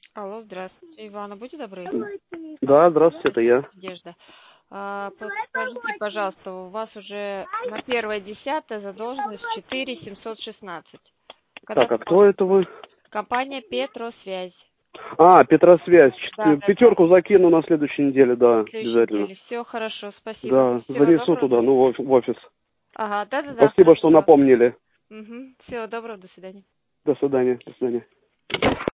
Алло, здравствуйте, Ивана, будьте добры. Да, здравствуйте, это я. Надежда. Подскажите, пожалуйста, у вас уже на 1.10 задолженность 4716. Когда Так, а кто это вы? компания Петросвязь. А, Петросвязь. Да. Пятерку закину на следующей неделе, да, На следующей обязательно. неделе. Все хорошо, спасибо. Да, Всего занесу доброго. туда, ну, в офис. Ага, да. Спасибо, Хорошо. что напомнили. Угу. Всего доброго, до свидания. До свидания, до свидания.